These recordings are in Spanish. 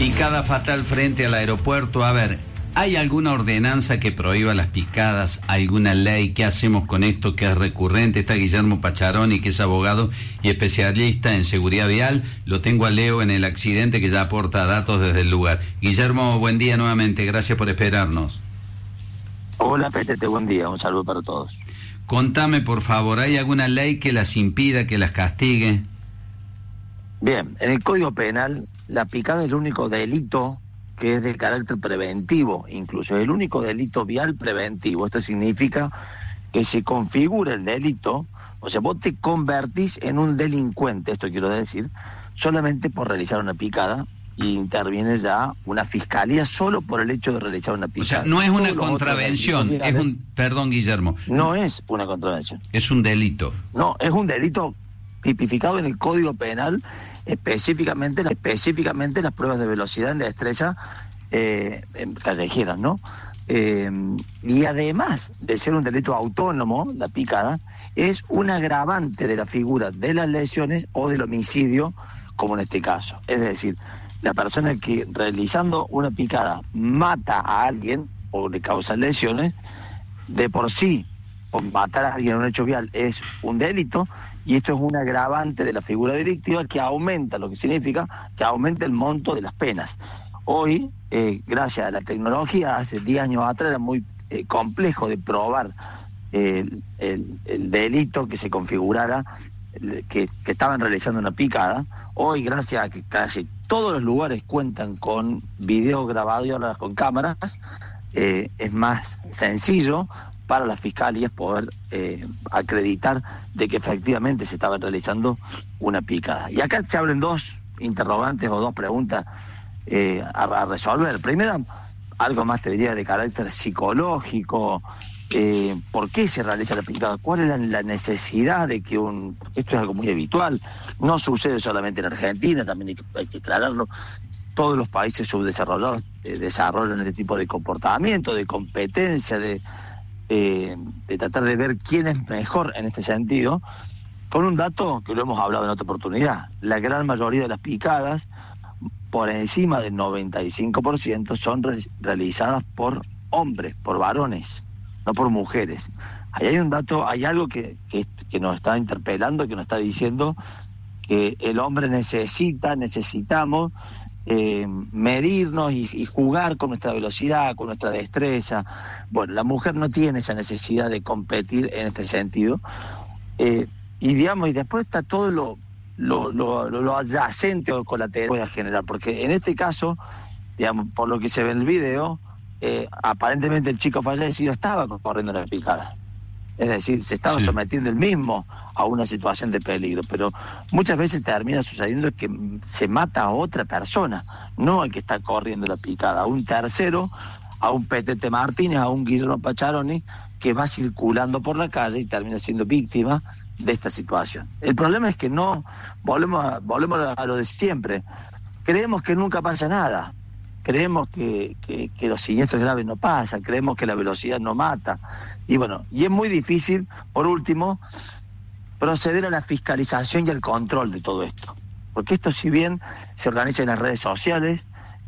Picada fatal frente al aeropuerto. A ver, ¿hay alguna ordenanza que prohíba las picadas? ¿Alguna ley? ¿Qué hacemos con esto que es recurrente? Está Guillermo Pacharoni, que es abogado y especialista en seguridad vial. Lo tengo a Leo en el accidente, que ya aporta datos desde el lugar. Guillermo, buen día nuevamente. Gracias por esperarnos. Hola, Petete, buen día. Un saludo para todos. Contame, por favor, ¿hay alguna ley que las impida, que las castigue? Bien, en el Código Penal, la picada es el único delito que es de carácter preventivo, incluso es el único delito vial preventivo. Esto significa que se configura el delito, o sea, vos te convertís en un delincuente, esto quiero decir, solamente por realizar una picada, y interviene ya una fiscalía solo por el hecho de realizar una picada. O sea, no es una contravención, es un... Perdón, Guillermo. No es una contravención. Es un delito. No, es un delito tipificado en el Código Penal, específicamente las pruebas de velocidad en destreza en callejeras, ¿no? Y además de ser un delito autónomo, la picada, es un agravante de la figura de las lesiones o del homicidio, como en este caso. Es decir, la persona que realizando una picada mata a alguien o le causa lesiones, de por sí, por matar a alguien en un hecho vial es un delito, y esto es un agravante de la figura delictiva que aumenta, lo que significa que aumenta el monto de las penas. Hoy, gracias a la tecnología, hace 10 años atrás era muy complejo de probar el delito que se configurara, que estaban realizando una picada. Hoy, gracias a que casi todos los lugares cuentan con video grabado y ahora con cámaras, es más sencillo para las fiscalías poder acreditar de que efectivamente se estaba realizando una picada. Y acá se abren dos interrogantes o dos preguntas a resolver. Primero, algo más te diría de carácter psicológico. ¿Por qué se realiza la picada? ¿Cuál es la necesidad de que esto es algo muy habitual? No sucede solamente en Argentina, también hay que aclararlo. Todos los países subdesarrollados desarrollan este tipo de comportamiento, de competencia, de tratar de ver quién es mejor en este sentido, con un dato que lo hemos hablado en otra oportunidad. La gran mayoría de las picadas, por encima del 95%, son realizadas por hombres, por varones, no por mujeres. Ahí hay un dato, hay algo que nos está interpelando, que nos está diciendo que el hombre necesitamos medirnos y jugar con nuestra velocidad, con nuestra destreza. Bueno, la mujer no tiene esa necesidad de competir en este sentido, y después está todo lo adyacente o colateral que pueda generar, porque en este caso, digamos, por lo que se ve en el video, aparentemente el chico fallecido estaba corriendo la picada. Es decir, se estaba sometiendo él mismo a una situación de peligro, pero muchas veces termina sucediendo que se mata a otra persona, no al que está corriendo la picada, a un tercero, a un Petete Martínez, a un Guillermo Pacharoni, que va circulando por la calle y termina siendo víctima de esta situación. El problema es que no, volvemos a lo de siempre, creemos que nunca pasa nada. Creemos que los siniestros graves no pasan, creemos que la velocidad no mata. Y bueno, y es muy difícil, por último, proceder a la fiscalización y al control de todo esto. Porque esto, si bien se organiza en las redes sociales,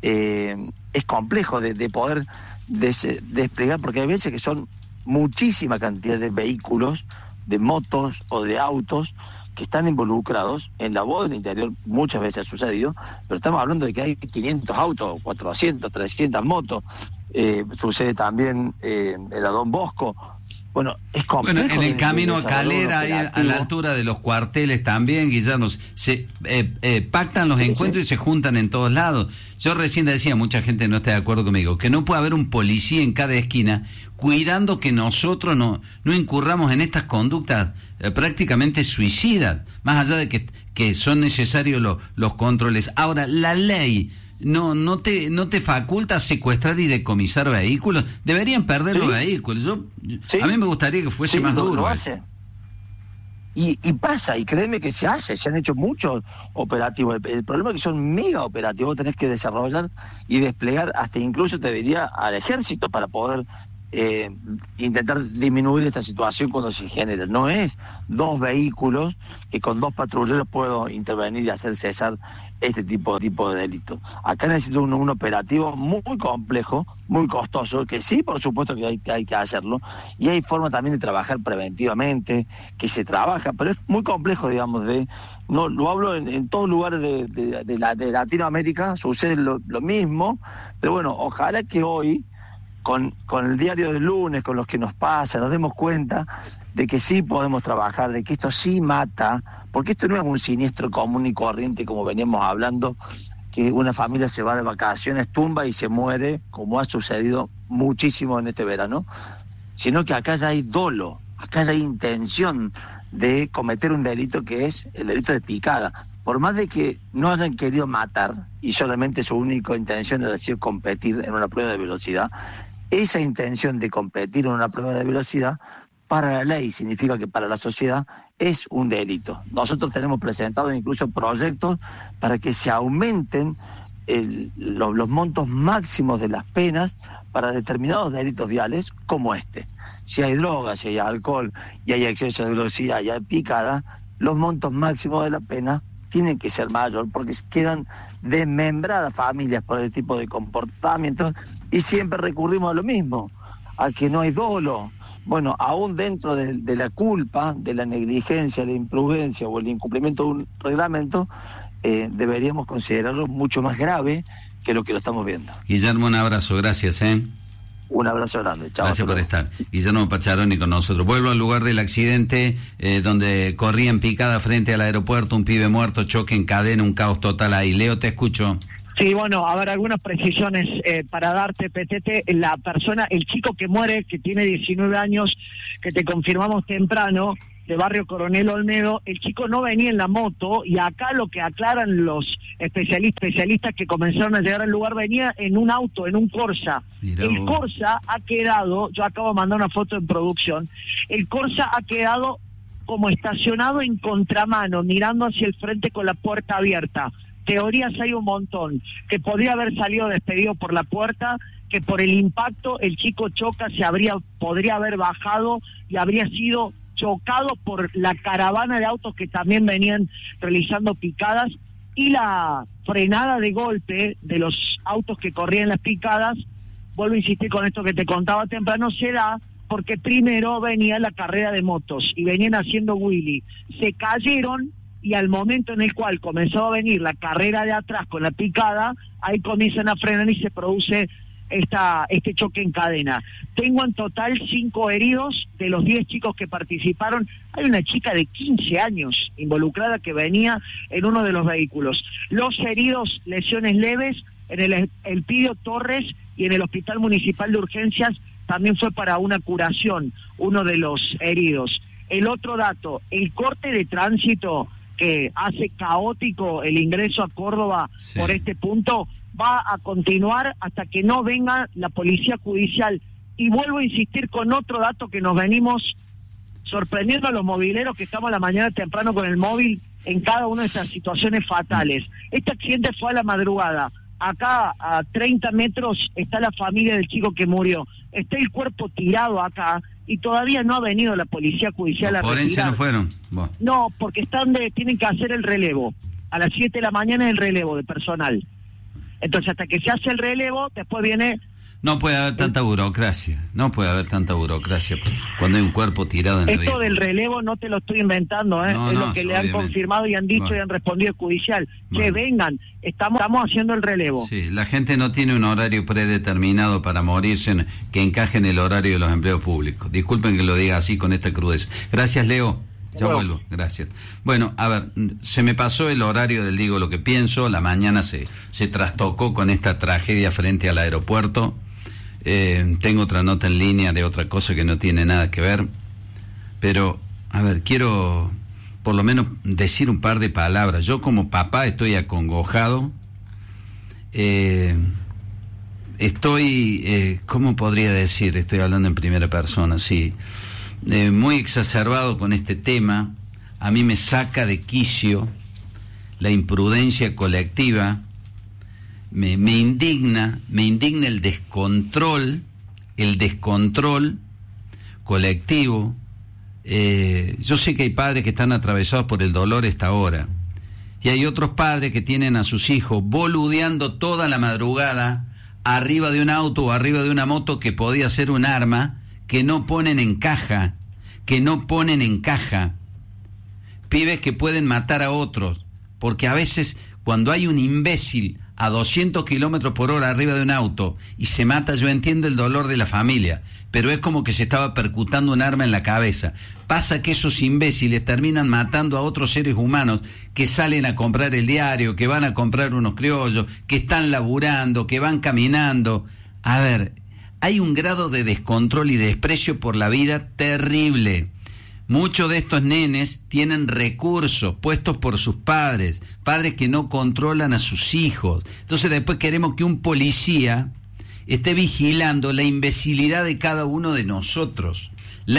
es complejo de poder desplegar, porque hay veces que son muchísima cantidad de vehículos, de motos o de autos, que están involucrados en la voz del interior. Muchas veces ha sucedido, pero estamos hablando de que hay 500 autos, 400, 300 motos. Sucede también en la Don Bosco. Bueno, es complejo. Bueno, en el camino a Calera, ahí a la altura de los cuarteles también, Guillermo, se pactan los encuentros y se juntan en todos lados. Yo recién decía, mucha gente no está de acuerdo conmigo, que no puede haber un policía en cada esquina cuidando que nosotros no incurramos en estas conductas prácticamente suicidas, más allá de que son necesarios los controles. Ahora, la ley no te faculta secuestrar y decomisar vehículos. Deberían perder los vehículos. A mí me gustaría que fuese más duro. Lo hace. Y pasa, y créeme que se han hecho muchos operativos. El problema es que son mega operativos, tenés que desarrollar y desplegar hasta incluso, te diría, al ejército para poder intentar disminuir esta situación cuando se genera. No es 2 vehículos que con 2 patrulleros puedo intervenir y hacer cesar este tipo de delitos. Acá necesito un operativo muy complejo, muy costoso, que sí, por supuesto que hay que hacerlo, y hay forma también de trabajar preventivamente, que se trabaja, pero es muy complejo, digamos, no lo hablo en todos lugares de Latinoamérica, sucede lo mismo, pero bueno, ojalá que hoy con el diario del lunes, con los que nos pasa, nos demos cuenta de que sí podemos trabajar, de que esto sí mata, porque esto no es un siniestro común y corriente como veníamos hablando, que una familia se va de vacaciones, tumba y se muere, como ha sucedido muchísimo en este verano, sino que acá ya hay dolo, acá ya hay intención de cometer un delito que es el delito de picada. Por más de que no hayan querido matar y solamente su única intención era sido competir en una prueba de velocidad, esa intención de competir en una prueba de velocidad para la ley significa que para la sociedad es un delito. Nosotros tenemos presentado incluso proyectos para que se aumenten los montos máximos de las penas para determinados delitos viales como este. Si hay droga, si hay alcohol y hay exceso de velocidad y hay picada, los montos máximos de la pena tienen que ser mayor porque quedan desmembradas familias por este tipo de comportamientos y siempre recurrimos a lo mismo, a que no hay dolo. Bueno, aún dentro de la culpa, de la negligencia, la imprudencia o el incumplimiento de un reglamento, deberíamos considerarlo mucho más grave que lo estamos viendo. Guillermo, un abrazo, gracias. Un abrazo grande, chao. Gracias por estar. Guillermo Pacharoni con nosotros. Vuelvo al lugar del accidente, donde corría en picada frente al aeropuerto, un pibe muerto, choque en cadena, un caos total ahí. Leo, te escucho. Sí, bueno, a ver, algunas precisiones para darte, Petete. La persona, el chico que muere, que tiene 19 años, que te confirmamos temprano, de Barrio Coronel Olmedo, el chico no venía en la moto, y acá lo que aclaran los especialistas que comenzaron a llegar al lugar, venía en un auto, en un Corsa. Mirá el Corsa ha quedado, yo acabo de mandar una foto en producción, el Corsa ha quedado como estacionado en contramano, mirando hacia el frente con la puerta abierta. Teorías hay un montón, que podría haber salido despedido por la puerta, que por el impacto el chico choca, podría haber bajado y habría sido chocado por la caravana de autos que también venían realizando picadas, y la frenada de golpe de los autos que corrían las picadas, vuelvo a insistir con esto que te contaba temprano, se da porque primero venía la carrera de motos y venían haciendo wheelie, se cayeron, y al momento en el cual comenzó a venir la carrera de atrás con la picada, ahí comienzan a frenar y se produce este choque en cadena. Tengo en total 5 heridos de los 10 chicos que participaron. Hay una chica de 15 años involucrada que venía en uno de los vehículos. Los heridos, lesiones leves, en el Elpidio Torres y en el Hospital Municipal de Urgencias también fue para una curación uno de los heridos. El otro dato, el corte de tránsito que hace caótico el ingreso a Córdoba por este punto, va a continuar hasta que no venga la policía judicial. Y vuelvo a insistir con otro dato que nos venimos sorprendiendo a los mobileros, que estamos a la mañana temprano con el móvil en cada una de estas situaciones fatales. Este accidente fue a la madrugada. Acá a 30 metros está la familia del chico que murió. Está el cuerpo tirado acá y todavía no ha venido la policía judicial a retirar. ¿Los forenses no fueron? Bueno. No, porque tienen que hacer el relevo. A las 7 de la mañana es el relevo de personal. Entonces, hasta que se hace el relevo, después viene... No puede haber tanta burocracia, cuando hay un cuerpo tirado en el Esto del relevo no te lo estoy inventando, es lo que le han confirmado y han dicho y han respondido el judicial. Que vengan, estamos haciendo el relevo. Sí, la gente no tiene un horario predeterminado para morirse que encaje en el horario de los empleos públicos. Disculpen que lo diga así con esta crudeza. Gracias, Leo. Ya vuelvo, gracias. Bueno, a ver, se me pasó el horario del Digo lo que pienso, la mañana se trastocó con esta tragedia frente al aeropuerto. Tengo otra nota en línea de otra cosa que no tiene nada que ver, pero, a ver, quiero por lo menos decir un par de palabras. Yo como papá estoy acongojado, ¿cómo podría decir? Estoy hablando en primera persona, sí. Muy exacerbado con este tema. A mí me saca de quicio la imprudencia colectiva, me indigna el descontrol el descontrol colectivo. Yo sé que hay padres que están atravesados por el dolor esta hora, y hay otros padres que tienen a sus hijos boludeando toda la madrugada arriba de un auto o arriba de una moto que podía ser un arma, que no ponen en caja, pibes que pueden matar a otros, porque a veces cuando hay un imbécil a 200 kilómetros por hora arriba de un auto y se mata, yo entiendo el dolor de la familia, pero es como que se estaba percutando un arma en la cabeza. Pasa que esos imbéciles terminan matando a otros seres humanos que salen a comprar el diario, que van a comprar unos criollos, que están laburando, que van caminando. A ver, hay un grado de descontrol y desprecio por la vida terrible. Muchos de estos nenes tienen recursos puestos por sus padres que no controlan a sus hijos. Entonces después queremos que un policía esté vigilando la imbecilidad de cada uno de nosotros.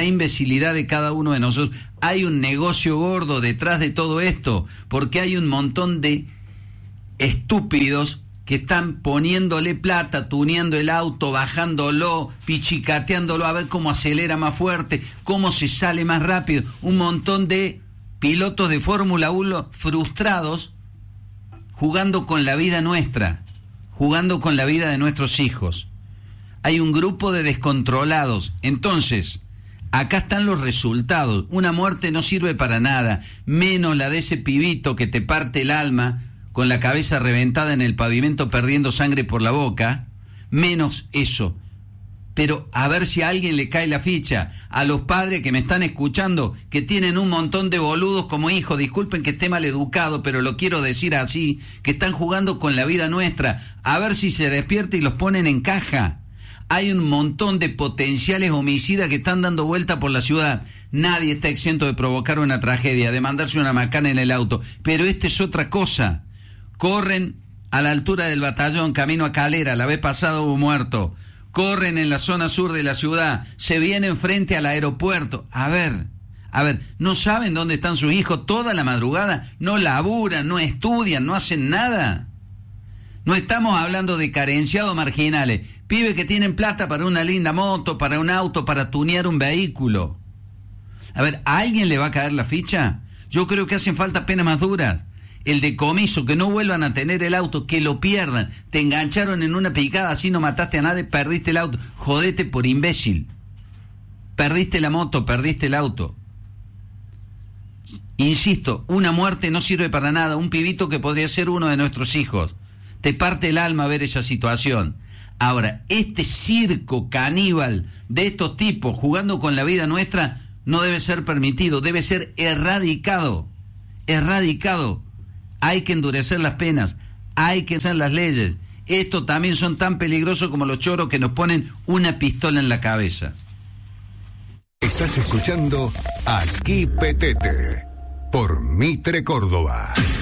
Hay un negocio gordo detrás de todo esto, porque hay un montón de estúpidos que están poniéndole plata, tuneando el auto, bajándolo, pichicateándolo, a ver cómo acelera más fuerte, cómo se sale más rápido. Un montón de pilotos de Fórmula 1 frustrados, jugando con la vida nuestra, jugando con la vida de nuestros hijos. Hay un grupo de descontrolados. Entonces, acá están los resultados. Una muerte no sirve para nada, menos la de ese pibito que te parte el alma, con la cabeza reventada en el pavimento perdiendo sangre por la boca, menos eso. Pero a ver si a alguien le cae la ficha, a los padres que me están escuchando, que tienen un montón de boludos como hijos, disculpen que esté mal educado, pero lo quiero decir así, que están jugando con la vida nuestra, a ver si se despierta y los ponen en caja. Hay un montón de potenciales homicidas que están dando vuelta por la ciudad. Nadie está exento de provocar una tragedia, de mandarse una macana en el auto, pero esta es otra cosa. Corren a la altura del batallón, camino a Calera, la vez pasada hubo muerto. Corren en la zona sur de la ciudad, se vienen frente al aeropuerto. A ver, ¿no saben dónde están sus hijos toda la madrugada? No laburan, no estudian, no hacen nada. No estamos hablando de carenciados marginales, pibes que tienen plata para una linda moto, para un auto, para tunear un vehículo. A ver, ¿a alguien le va a caer la ficha? Yo creo que hacen falta penas más duras. El decomiso, que no vuelvan a tener el auto, que lo pierdan. Te engancharon en una picada, así no mataste a nadie, perdiste el auto. Jodete por imbécil. Perdiste la moto, perdiste el auto. Insisto, una muerte no sirve para nada. Un pibito que podría ser uno de nuestros hijos. Te parte el alma ver esa situación. Ahora, este circo caníbal de estos tipos jugando con la vida nuestra no debe ser permitido, debe ser erradicado. Hay que endurecer las penas, hay que hacer las leyes. Estos también son tan peligrosos como los choros que nos ponen una pistola en la cabeza. Estás escuchando Aquí Petete por Mitre Córdoba.